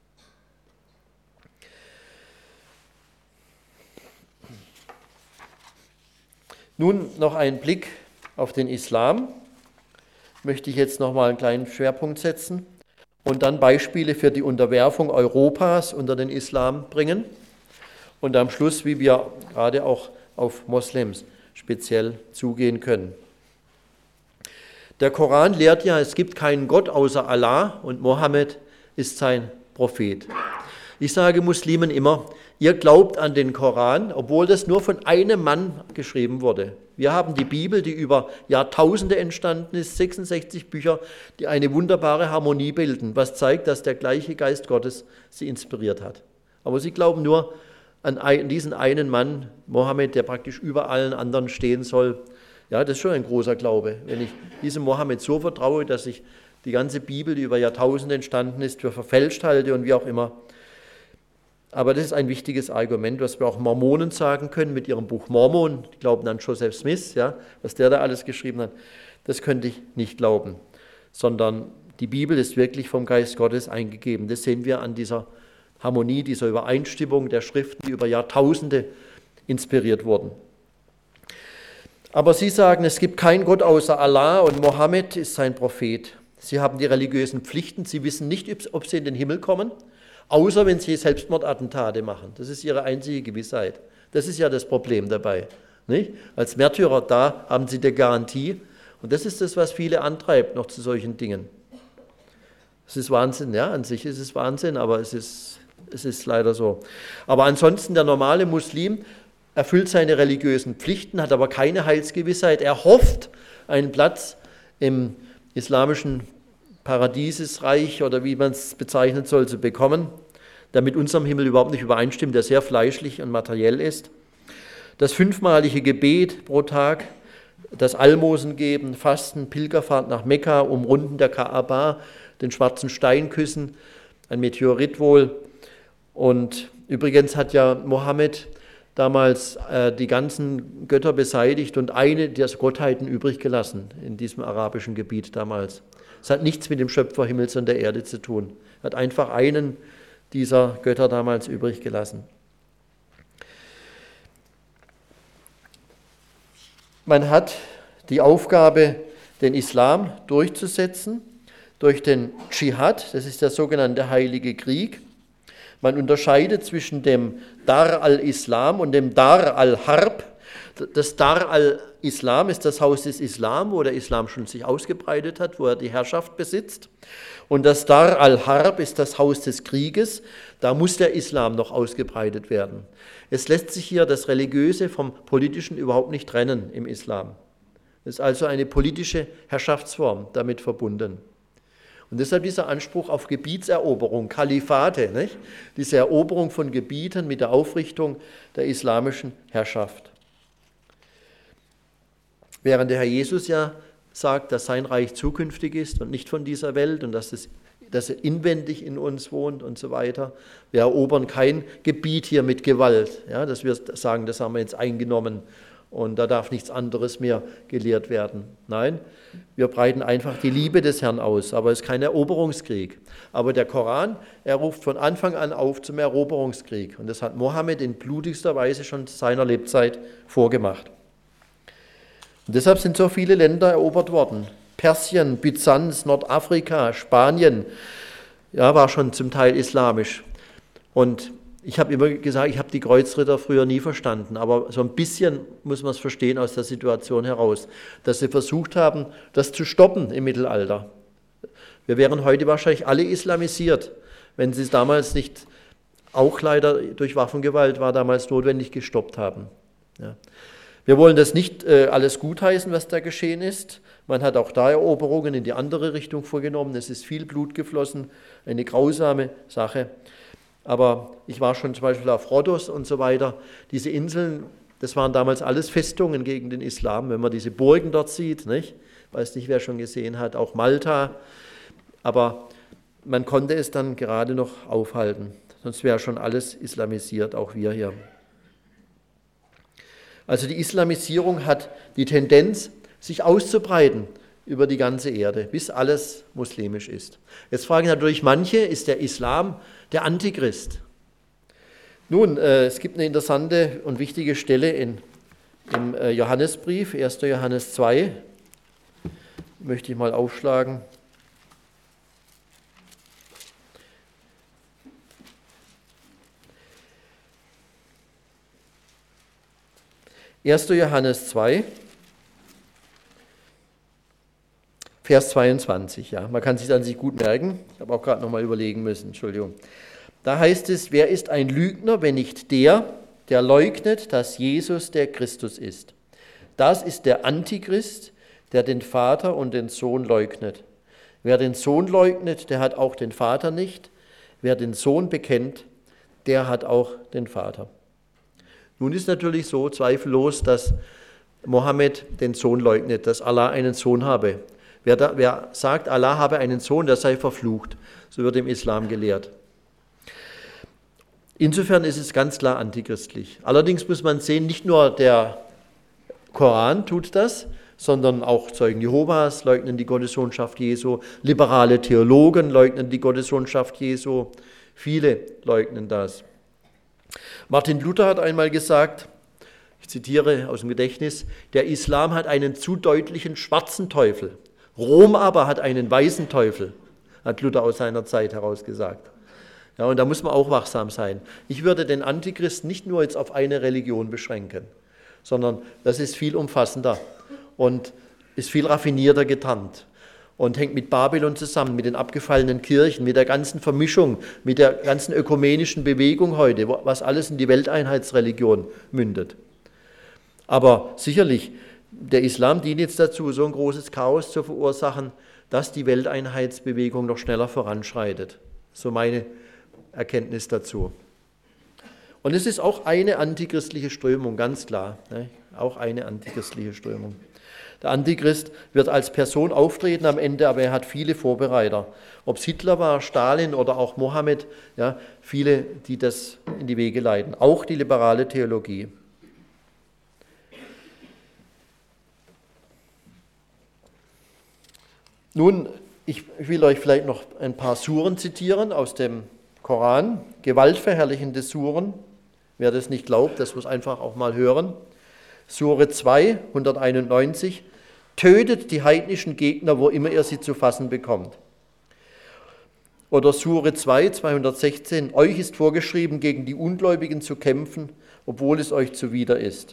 Nun noch ein Blick auf den Islam. Möchte ich jetzt noch mal einen kleinen Schwerpunkt setzen und dann Beispiele für die Unterwerfung Europas unter den Islam bringen und am Schluss, wie wir gerade auch auf Moslems speziell zugehen können. Der Koran lehrt ja, es gibt keinen Gott außer Allah und Mohammed ist sein Prophet. Ich sage Muslimen immer, ihr glaubt an den Koran, obwohl das nur von einem Mann geschrieben wurde. Wir haben die Bibel, die über Jahrtausende entstanden ist, sechsundsechzig Bücher, die eine wunderbare Harmonie bilden, was zeigt, dass der gleiche Geist Gottes sie inspiriert hat. Aber sie glauben nur an diesen einen Mann, Mohammed, der praktisch über allen anderen stehen soll. Ja, das ist schon ein großer Glaube. Wenn ich diesem Mohammed so vertraue, dass ich die ganze Bibel, die über Jahrtausende entstanden ist, für verfälscht halte und wie auch immer. Aber das ist ein wichtiges Argument, was wir auch Mormonen sagen können mit ihrem Buch Mormon. Die glauben an Joseph Smith, ja, was der da alles geschrieben hat. Das könnte ich nicht glauben, sondern die Bibel ist wirklich vom Geist Gottes eingegeben. Das sehen wir an dieser Harmonie, dieser Übereinstimmung der Schriften, die über Jahrtausende inspiriert wurden. Aber sie sagen, es gibt keinen Gott außer Allah und Mohammed ist sein Prophet. Sie haben die religiösen Pflichten, sie wissen nicht, ob sie in den Himmel kommen, außer wenn sie Selbstmordattentate machen. Das ist ihre einzige Gewissheit. Das ist ja das Problem dabei. Nicht? Als Märtyrer, da haben sie die Garantie. Und das ist das, was viele antreibt noch zu solchen Dingen. Es ist Wahnsinn, ja, an sich ist es Wahnsinn, aber es ist, es ist leider so. Aber ansonsten, der normale Muslim erfüllt seine religiösen Pflichten, hat aber keine Heilsgewissheit. Er hofft, einen Platz im islamischen Paradiesesreich oder wie man es bezeichnen soll, zu bekommen, der mit unserem Himmel überhaupt nicht übereinstimmt, der sehr fleischlich und materiell ist. Das fünfmalige Gebet pro Tag, das Almosen geben, Fasten, Pilgerfahrt nach Mekka, Umrunden der Kaaba, den schwarzen Stein küssen, ein Meteorit wohl. Und übrigens hat ja Mohammed damals äh, die ganzen Götter beseitigt und eine der Gottheiten übrig gelassen in diesem arabischen Gebiet damals. Es hat nichts mit dem Schöpfer Himmels und der Erde zu tun. Er hat einfach einen dieser Götter damals übrig gelassen. Man hat die Aufgabe, den Islam durchzusetzen durch den Dschihad, das ist der sogenannte Heilige Krieg. Man unterscheidet zwischen dem Dar al-Islam und dem Dar al-Harb. Das Dar al-Islam ist das Haus des Islam, wo der Islam schon sich ausgebreitet hat, wo er die Herrschaft besitzt. Und das Dar al-Harb ist das Haus des Krieges, da muss der Islam noch ausgebreitet werden. Es lässt sich hier das Religiöse vom Politischen überhaupt nicht trennen im Islam. Es ist also eine politische Herrschaftsform damit verbunden. Und deshalb dieser Anspruch auf Gebietseroberung, Kalifate, nicht? Diese Eroberung von Gebieten mit der Aufrichtung der islamischen Herrschaft. Während der Herr Jesus ja sagt, dass sein Reich zukünftig ist und nicht von dieser Welt und dass, es, dass er inwendig in uns wohnt und so weiter. Wir erobern kein Gebiet hier mit Gewalt, ja, dass wir sagen, das haben wir jetzt eingenommen und da darf nichts anderes mehr gelehrt werden. Nein, wir breiten einfach die Liebe des Herrn aus, aber es ist kein Eroberungskrieg. Aber der Koran, er ruft von Anfang an auf zum Eroberungskrieg und das hat Mohammed in blutigster Weise schon zu seiner Lebzeit vorgemacht. Und deshalb sind so viele Länder erobert worden. Persien, Byzanz, Nordafrika, Spanien, ja, war schon zum Teil islamisch. Und ich habe immer gesagt, ich habe die Kreuzritter früher nie verstanden, aber so ein bisschen muss man es verstehen aus der Situation heraus, dass sie versucht haben, das zu stoppen im Mittelalter. Wir wären heute wahrscheinlich alle islamisiert, wenn sie es damals nicht, auch leider durch Waffengewalt war damals notwendig, gestoppt haben. Ja. Wir wollen das nicht äh, alles gutheißen, was da geschehen ist. Man hat auch da Eroberungen in die andere Richtung vorgenommen. Es ist viel Blut geflossen, eine grausame Sache. Aber ich war schon zum Beispiel auf Rhodos und so weiter. Diese Inseln, das waren damals alles Festungen gegen den Islam, wenn man diese Burgen dort sieht, nicht? Weiß nicht, wer schon gesehen hat, auch Malta. Aber man konnte es dann gerade noch aufhalten. Sonst wäre schon alles islamisiert, auch wir hier. Also die Islamisierung hat die Tendenz, sich auszubreiten über die ganze Erde, bis alles muslimisch ist. Jetzt fragen natürlich manche, ist der Islam der Antichrist? Nun, äh, es gibt eine interessante und wichtige Stelle in, im äh, Johannesbrief, erster Johannes zwei, möchte ich mal aufschlagen. erster Johannes zwei, Vers zweiundzwanzig, ja, man kann sich an sich gut merken, ich habe auch gerade nochmal überlegen müssen, Entschuldigung. Da heißt es, wer ist ein Lügner, wenn nicht der, der leugnet, dass Jesus der Christus ist? Das ist der Antichrist, der den Vater und den Sohn leugnet. Wer den Sohn leugnet, der hat auch den Vater nicht. Wer den Sohn bekennt, der hat auch den Vater. Nun ist natürlich so zweifellos, dass Mohammed den Sohn leugnet, dass Allah einen Sohn habe. Wer, da, wer sagt, Allah habe einen Sohn, der sei verflucht. So wird im Islam gelehrt. Insofern ist es ganz klar antichristlich. Allerdings muss man sehen, nicht nur der Koran tut das, sondern auch Zeugen Jehovas leugnen die Gottessohnschaft Jesu, liberale Theologen leugnen die Gottessohnschaft Jesu, viele leugnen das. Martin Luther hat einmal gesagt, ich zitiere aus dem Gedächtnis, der Islam hat einen zu deutlichen schwarzen Teufel, Rom aber hat einen weißen Teufel, hat Luther aus seiner Zeit heraus gesagt. Ja, und da muss man auch wachsam sein. Ich würde den Antichrist nicht nur jetzt auf eine Religion beschränken, sondern das ist viel umfassender und ist viel raffinierter getarnt und hängt mit Babylon zusammen, mit den abgefallenen Kirchen, mit der ganzen Vermischung, mit der ganzen ökumenischen Bewegung heute, was alles in die Welteinheitsreligion mündet. Aber sicherlich, der Islam dient jetzt dazu, so ein großes Chaos zu verursachen, dass die Welteinheitsbewegung noch schneller voranschreitet. So meine Erkenntnis dazu. Und es ist auch eine antichristliche Strömung, ganz klar, ne? Auch eine antichristliche Strömung. Der Antichrist wird als Person auftreten am Ende, aber er hat viele Vorbereiter. Ob es Hitler war, Stalin oder auch Mohammed, ja, viele, die das in die Wege leiten. Auch die liberale Theologie. Nun, ich will euch vielleicht noch ein paar Suren zitieren aus dem Koran, gewaltverherrlichende Suren. Wer das nicht glaubt, das muss einfach auch mal hören. Sure zwei, hunderteinundneunzig, tötet die heidnischen Gegner, wo immer ihr sie zu fassen bekommt. Oder Sure zwei, zweihundertsechzehn, euch ist vorgeschrieben, gegen die Ungläubigen zu kämpfen, obwohl es euch zuwider ist.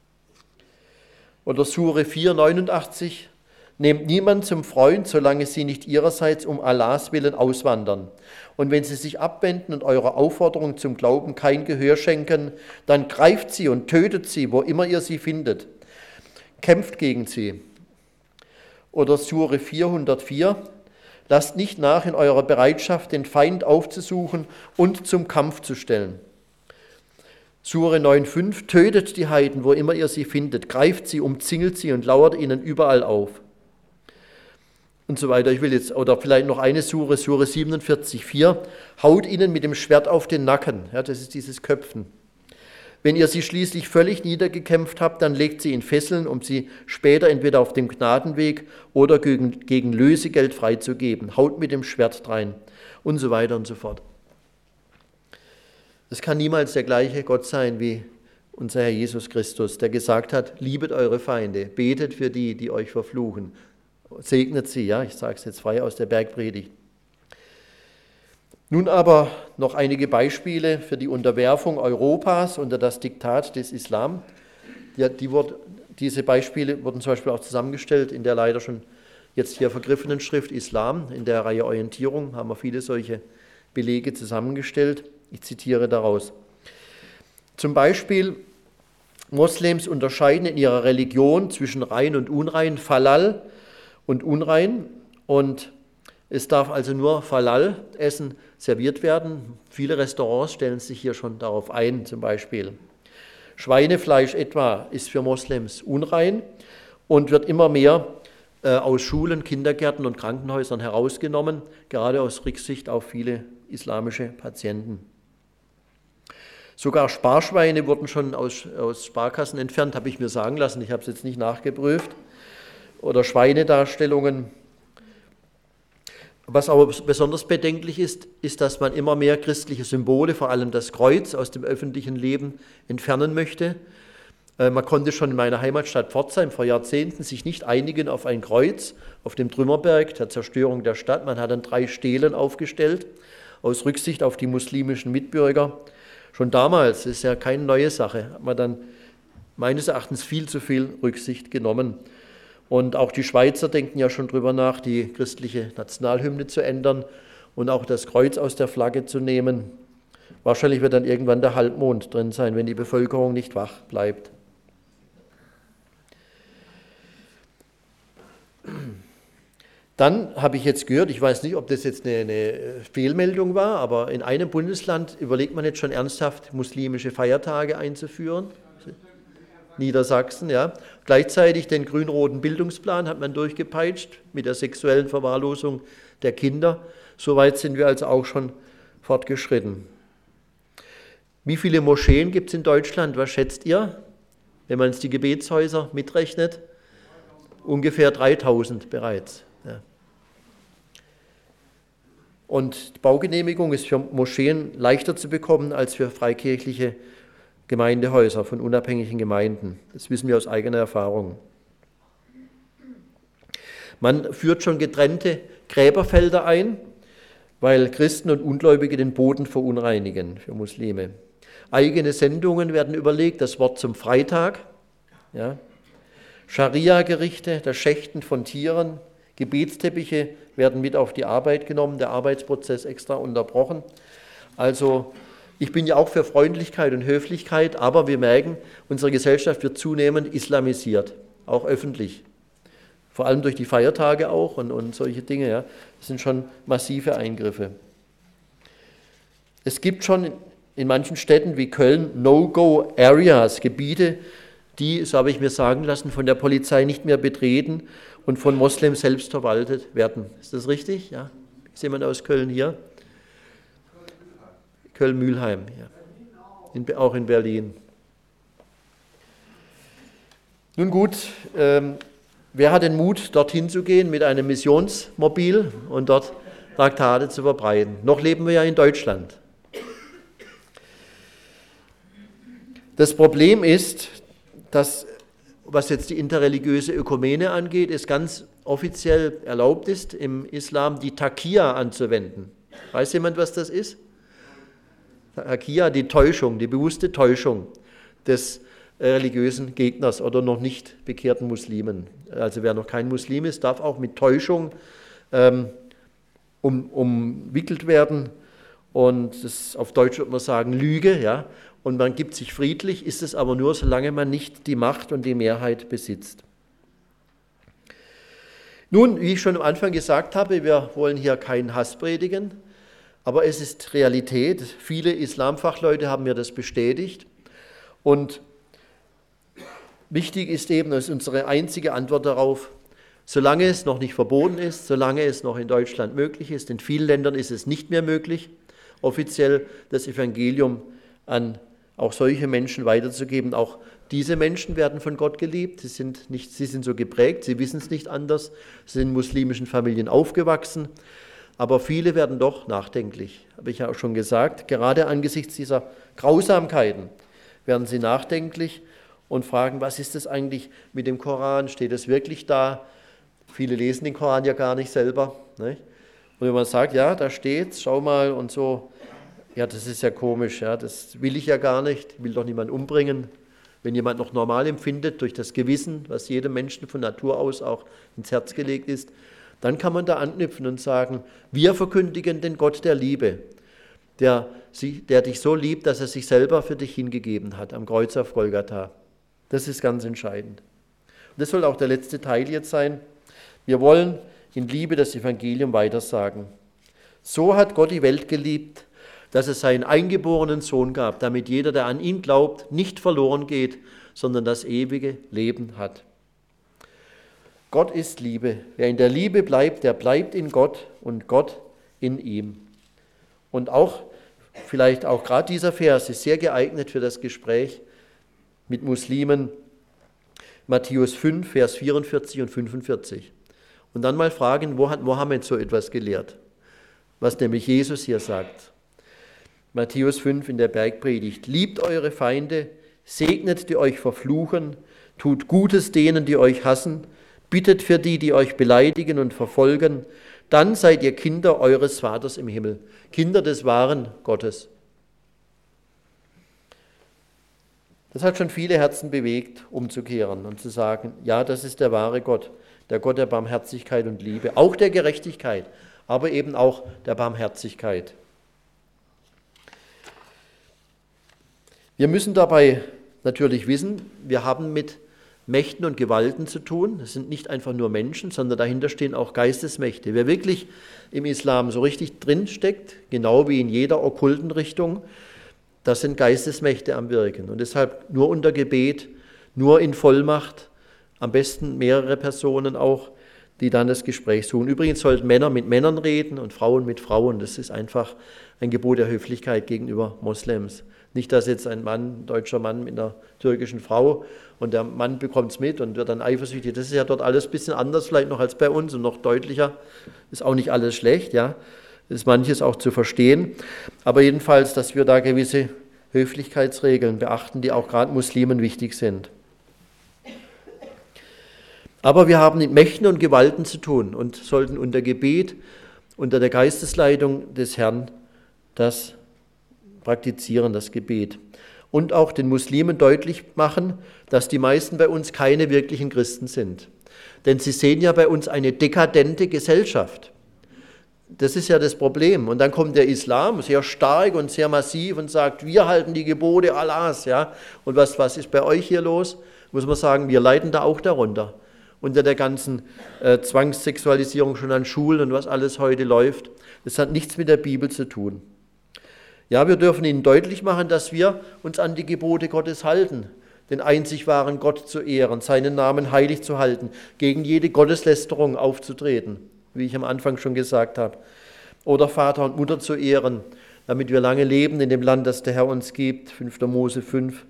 Oder Sure vier, neunundachtzig, nehmt niemand zum Freund, solange sie nicht ihrerseits um Allahs Willen auswandern. Und wenn sie sich abwenden und eurer Aufforderung zum Glauben kein Gehör schenken, dann greift sie und tötet sie, wo immer ihr sie findet. Kämpft gegen sie. Oder Sure vierhundertvier, lasst nicht nach in eurer Bereitschaft, den Feind aufzusuchen und zum Kampf zu stellen. Sure neun Komma fünf, tötet die Heiden, wo immer ihr sie findet, greift sie, umzingelt sie und lauert ihnen überall auf. Und so weiter. Ich will jetzt, oder vielleicht noch eine Sure, Sure siebenundvierzig Komma vier, haut ihnen mit dem Schwert auf den Nacken. Ja, das ist dieses Köpfen. Wenn ihr sie schließlich völlig niedergekämpft habt, dann legt sie in Fesseln, um sie später entweder auf dem Gnadenweg oder gegen, gegen Lösegeld freizugeben. Haut mit dem Schwert drein und so weiter und so fort. Es kann niemals der gleiche Gott sein wie unser Herr Jesus Christus, der gesagt hat, liebet eure Feinde, betet für die, die euch verfluchen. Segnet sie, ja, ich sage es jetzt frei aus der Bergpredigt. Nun aber noch einige Beispiele für die Unterwerfung Europas unter das Diktat des Islam. Ja, die wurde, diese Beispiele wurden zum Beispiel auch zusammengestellt in der leider schon jetzt hier vergriffenen Schrift Islam. In der Reihe Orientierung haben wir viele solche Belege zusammengestellt. Ich zitiere daraus. Zum Beispiel, Moslems unterscheiden in ihrer Religion zwischen rein und unrein, Falal und unrein, und es darf also nur Falal-Essen serviert werden. Viele Restaurants stellen sich hier schon darauf ein, zum Beispiel. Schweinefleisch etwa ist für Moslems unrein und wird immer mehr äh, aus Schulen, Kindergärten und Krankenhäusern herausgenommen, gerade aus Rücksicht auf viele islamische Patienten. Sogar Sparschweine wurden schon aus, aus Sparkassen entfernt, habe ich mir sagen lassen, ich habe es jetzt nicht nachgeprüft. Oder Schweinedarstellungen. Was aber besonders bedenklich ist, ist, dass man immer mehr christliche Symbole, vor allem das Kreuz, aus dem öffentlichen Leben entfernen möchte. Man konnte schon in meiner Heimatstadt Pforzheim vor Jahrzehnten sich nicht einigen auf ein Kreuz auf dem Trümmerberg der Zerstörung der Stadt. Man hat dann drei Stelen aufgestellt, aus Rücksicht auf die muslimischen Mitbürger. Schon damals, das ist ja keine neue Sache, hat man dann meines Erachtens viel zu viel Rücksicht genommen. Und auch die Schweizer denken ja schon drüber nach, die christliche Nationalhymne zu ändern und auch das Kreuz aus der Flagge zu nehmen. Wahrscheinlich wird dann irgendwann der Halbmond drin sein, wenn die Bevölkerung nicht wach bleibt. Dann habe ich jetzt gehört, ich weiß nicht, ob das jetzt eine, eine Fehlmeldung war, aber in einem Bundesland überlegt man jetzt schon ernsthaft, muslimische Feiertage einzuführen. Niedersachsen, ja. Gleichzeitig den grün-roten Bildungsplan hat man durchgepeitscht mit der sexuellen Verwahrlosung der Kinder. Soweit sind wir also auch schon fortgeschritten. Wie viele Moscheen gibt es in Deutschland? Was schätzt ihr, wenn man jetzt die Gebetshäuser mitrechnet? Ungefähr dreitausend bereits. Ja. Und die Baugenehmigung ist für Moscheen leichter zu bekommen als für freikirchliche Gemeindehäuser von unabhängigen Gemeinden. Das wissen wir aus eigener Erfahrung. Man führt schon getrennte Gräberfelder ein, weil Christen und Ungläubige den Boden verunreinigen für Muslime. Eigene Sendungen werden überlegt, das Wort zum Freitag, ja. Scharia-Gerichte, das Schächten von Tieren, Gebetsteppiche werden mit auf die Arbeit genommen, der Arbeitsprozess extra unterbrochen. Also ich bin ja auch für Freundlichkeit und Höflichkeit, aber wir merken, unsere Gesellschaft wird zunehmend islamisiert, auch öffentlich. Vor allem durch die Feiertage auch und, und solche Dinge. Ja. Das sind schon massive Eingriffe. Es gibt schon in manchen Städten wie Köln No-Go-Areas, Gebiete, die, so habe ich mir sagen lassen, von der Polizei nicht mehr betreten und von Moslems selbst verwaltet werden. Ist das richtig? Ja. Ist jemand aus Köln hier? Köln-Mülheim, ja. In, auch in Berlin. Nun gut, ähm, wer hat den Mut, dorthin zu gehen mit einem Missionsmobil und dort Traktate zu verbreiten? Noch leben wir ja in Deutschland. Das Problem ist, dass, was jetzt die interreligiöse Ökumene angeht, es ganz offiziell erlaubt ist, im Islam die Taqiya anzuwenden. Weiß jemand, was das ist? Taqiya, die Täuschung, die bewusste Täuschung des religiösen Gegners oder noch nicht bekehrten Muslimen. Also wer noch kein Muslim ist, darf auch mit Täuschung ähm, um, umwickelt werden. Und das, auf Deutsch würde man sagen Lüge, ja. Und man gibt sich friedlich, ist es aber nur, solange man nicht die Macht und die Mehrheit besitzt. Nun, wie ich schon am Anfang gesagt habe, wir wollen hier keinen Hass predigen, aber es ist Realität. Viele Islamfachleute haben mir das bestätigt. Und wichtig ist eben, das ist unsere einzige Antwort darauf, solange es noch nicht verboten ist, solange es noch in Deutschland möglich ist, in vielen Ländern ist es nicht mehr möglich, offiziell das Evangelium an auch solche Menschen weiterzugeben. Auch diese Menschen werden von Gott geliebt, sie sind, nicht, sie sind so geprägt, sie wissen es nicht anders, sie sind in muslimischen Familien aufgewachsen, aber viele werden doch nachdenklich, habe ich ja auch schon gesagt. Gerade angesichts dieser Grausamkeiten werden sie nachdenklich und fragen, was ist das eigentlich mit dem Koran, steht es wirklich da? Viele lesen den Koran ja gar nicht selber. Nicht? Und wenn man sagt, ja, da steht's, schau mal und so, ja, das ist ja komisch, ja, das will ich ja gar nicht, ich will doch niemanden umbringen. Wenn jemand noch normal empfindet durch das Gewissen, was jedem Menschen von Natur aus auch ins Herz gelegt ist, dann kann man da anknüpfen und sagen, wir verkündigen den Gott der Liebe, der, der dich so liebt, dass er sich selber für dich hingegeben hat am Kreuz auf Golgatha. Das ist ganz entscheidend. Und das soll auch der letzte Teil jetzt sein. Wir wollen in Liebe das Evangelium weitersagen. So hat Gott die Welt geliebt, dass es seinen eingeborenen Sohn gab, damit jeder, der an ihn glaubt, nicht verloren geht, sondern das ewige Leben hat. Gott ist Liebe. Wer in der Liebe bleibt, der bleibt in Gott und Gott in ihm. Und auch, vielleicht auch gerade dieser Vers ist sehr geeignet für das Gespräch mit Muslimen. Matthäus fünf, Vers vierundvierzig und fünfundvierzig. Und dann mal fragen, wo hat Mohammed so etwas gelehrt? Was nämlich Jesus hier sagt. Matthäus fünf in der Bergpredigt. Liebt eure Feinde, segnet die euch verfluchen, tut Gutes denen, die euch hassen, bittet für die, die euch beleidigen und verfolgen, dann seid ihr Kinder eures Vaters im Himmel, Kinder des wahren Gottes. Das hat schon viele Herzen bewegt, umzukehren und zu sagen, ja, das ist der wahre Gott, der Gott der Barmherzigkeit und Liebe, auch der Gerechtigkeit, aber eben auch der Barmherzigkeit. Wir müssen dabei natürlich wissen, wir haben mit Mächten und Gewalten zu tun. Das sind nicht einfach nur Menschen, sondern dahinter stehen auch Geistesmächte. Wer wirklich im Islam so richtig drinsteckt, genau wie in jeder okkulten Richtung, das sind Geistesmächte am Wirken. Und deshalb nur unter Gebet, nur in Vollmacht, am besten mehrere Personen auch, die dann das Gespräch suchen. Übrigens sollten Männer mit Männern reden und Frauen mit Frauen. Das ist einfach ein Gebot der Höflichkeit gegenüber Moslems. Nicht, dass jetzt ein Mann, ein deutscher Mann mit einer türkischen Frau und der Mann bekommt es mit und wird dann eifersüchtig. Das ist ja dort alles ein bisschen anders vielleicht noch als bei uns und noch deutlicher. Ist auch nicht alles schlecht, ja. Ist manches auch zu verstehen. Aber jedenfalls, dass wir da gewisse Höflichkeitsregeln beachten, die auch gerade Muslimen wichtig sind. Aber wir haben mit Mächten und Gewalten zu tun und sollten unter Gebet, unter der Geistesleitung des Herrn das praktizieren, das Gebet. Und auch den Muslimen deutlich machen, dass die meisten bei uns keine wirklichen Christen sind. Denn sie sehen ja bei uns eine dekadente Gesellschaft. Das ist ja das Problem. Und dann kommt der Islam, sehr stark und sehr massiv und sagt, wir halten die Gebote Allahs. Ja? Und was, was ist bei euch hier los? Muss man sagen, wir leiden da auch darunter. Unter der ganzen äh, Zwangssexualisierung schon an Schulen und was alles heute läuft. Das hat nichts mit der Bibel zu tun. Ja, wir dürfen ihnen deutlich machen, dass wir uns an die Gebote Gottes halten, den einzig wahren Gott zu ehren, seinen Namen heilig zu halten, gegen jede Gotteslästerung aufzutreten, wie ich am Anfang schon gesagt habe, oder Vater und Mutter zu ehren, damit wir lange leben in dem Land, das der Herr uns gibt, fünfter Mose fünf.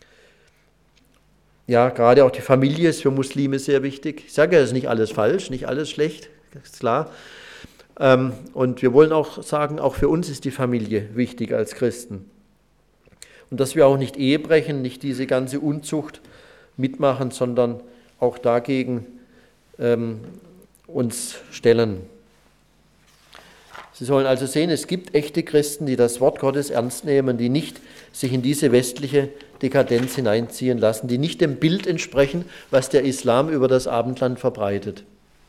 Ja, gerade auch die Familie ist für Muslime sehr wichtig. Ich sage ja, es ist nicht alles falsch, nicht alles schlecht, ist klar. Und wir wollen auch sagen, auch für uns ist die Familie wichtig als Christen. Und dass wir auch nicht Ehe brechen, nicht diese ganze Unzucht mitmachen, sondern auch dagegen ähm, uns stellen. Sie sollen also sehen, es gibt echte Christen, die das Wort Gottes ernst nehmen, die nicht sich in diese westliche Dekadenz hineinziehen lassen, die nicht dem Bild entsprechen, was der Islam über das Abendland verbreitet.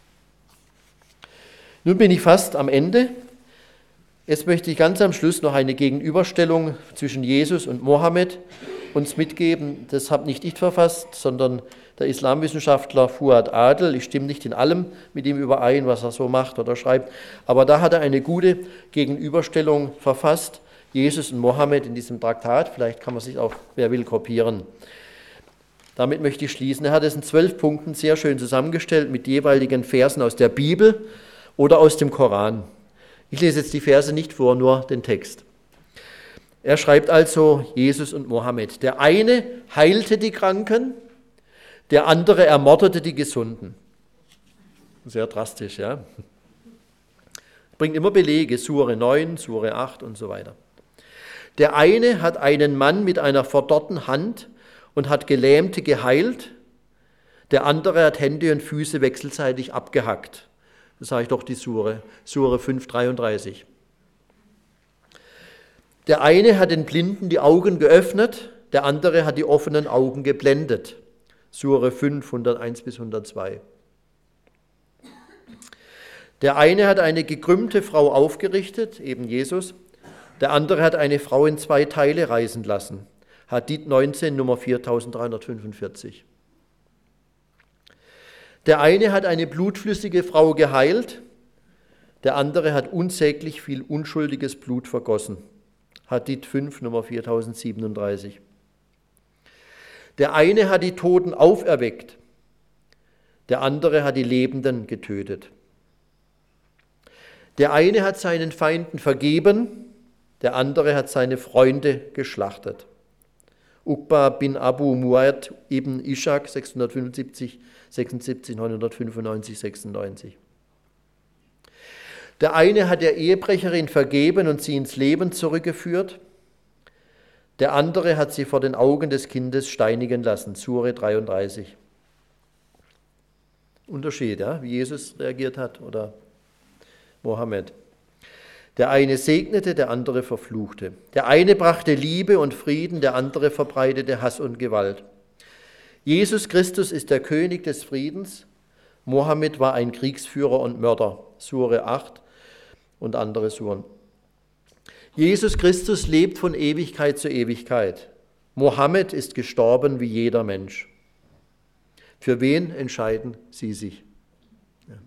Nun bin ich fast am Ende. Jetzt möchte ich ganz am Schluss noch eine Gegenüberstellung zwischen Jesus und Mohammed uns mitgeben. Das habe nicht ich verfasst, sondern der Islamwissenschaftler Fuad Adel. Ich stimme nicht in allem mit ihm überein, was er so macht oder schreibt, aber da hat er eine gute Gegenüberstellung verfasst, Jesus und Mohammed in diesem Traktat. Vielleicht kann man sich auch, wer will, kopieren. Damit möchte ich schließen. Er hat es in zwölf Punkten sehr schön zusammengestellt mit jeweiligen Versen aus der Bibel oder aus dem Koran. Ich lese jetzt die Verse nicht vor, nur den Text. Er schreibt also Jesus und Mohammed. Der eine heilte die Kranken, der andere ermordete die Gesunden. Sehr drastisch, ja. Bringt immer Belege, Sure neun, Sure acht und so weiter. Der eine hat einen Mann mit einer verdorrten Hand und hat Gelähmte geheilt, der andere hat Hände und Füße wechselseitig abgehackt. Das sage ich doch die Sure, Sure fünf, dreiunddreißig. Der eine hat den Blinden die Augen geöffnet, der andere hat die offenen Augen geblendet. Sure fünf, hunderteins bis hundertzwei. Der eine hat eine gekrümmte Frau aufgerichtet, eben Jesus, der andere hat eine Frau in zwei Teile reißen lassen. Hadith neunzehn, Nummer viertausenddreihundertfünfundvierzig. Der eine hat eine blutflüssige Frau geheilt, der andere hat unsäglich viel unschuldiges Blut vergossen. Hadith fünf, Nummer viertausendsiebenunddreißig. Der eine hat die Toten auferweckt, der andere hat die Lebenden getötet. Der eine hat seinen Feinden vergeben, der andere hat seine Freunde geschlachtet. Uqba bin Abu Mu'ad ibn Ishaq, sechshundertfünfundsiebzig, sechsundsiebzig, neunhundertfünfundneunzig, sechsundneunzig. Der eine hat der Ehebrecherin vergeben und sie ins Leben zurückgeführt. Der andere hat sie vor den Augen des Kindes steinigen lassen. Sure dreiunddreißig. Unterschied, ja, wie Jesus reagiert hat oder Mohammed. Der eine segnete, der andere verfluchte. Der eine brachte Liebe und Frieden, der andere verbreitete Hass und Gewalt. Jesus Christus ist der König des Friedens. Mohammed war ein Kriegsführer und Mörder. Sure acht und andere Suren. Jesus Christus lebt von Ewigkeit zu Ewigkeit. Mohammed ist gestorben wie jeder Mensch. Für wen entscheiden Sie sich? Ja.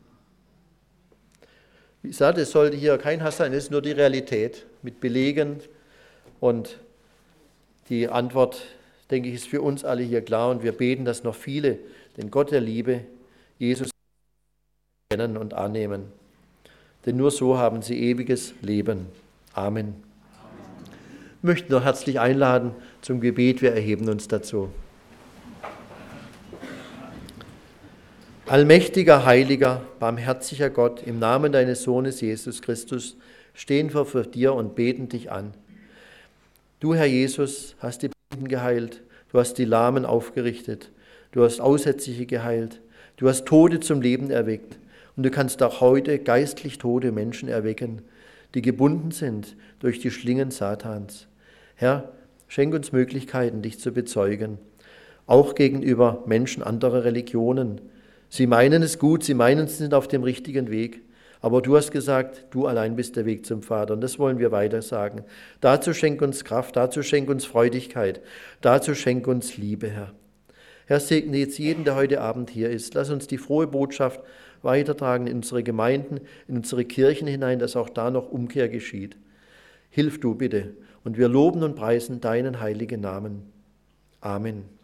Wie gesagt, es sollte hier kein Hass sein, es ist nur die Realität mit Belegen. Und die Antwort, denke ich, ist für uns alle hier klar. Und wir beten, dass noch viele den Gott der Liebe, Jesus, kennen und annehmen. Denn nur so haben sie ewiges Leben. Amen. Ich möchte noch herzlich einladen zum Gebet. Wir erheben uns dazu. Allmächtiger, heiliger, barmherziger Gott, im Namen deines Sohnes Jesus Christus stehen wir vor dir und beten dich an. Du, Herr Jesus, hast die Blinden geheilt, du hast die Lahmen aufgerichtet, du hast Aussätzige geheilt, du hast Tote zum Leben erweckt und du kannst auch heute geistlich tote Menschen erwecken, die gebunden sind durch die Schlingen Satans. Herr, schenk uns Möglichkeiten, dich zu bezeugen, auch gegenüber Menschen anderer Religionen. Sie meinen es gut, sie meinen, sie sind auf dem richtigen Weg, aber du hast gesagt, du allein bist der Weg zum Vater und das wollen wir weiter sagen. Dazu schenk uns Kraft, dazu schenk uns Freudigkeit, dazu schenk uns Liebe, Herr. Herr, segne jetzt jeden, der heute Abend hier ist. Lass uns die frohe Botschaft weitertragen in unsere Gemeinden, in unsere Kirchen hinein, dass auch da noch Umkehr geschieht. Hilf du bitte und wir loben und preisen deinen heiligen Namen. Amen.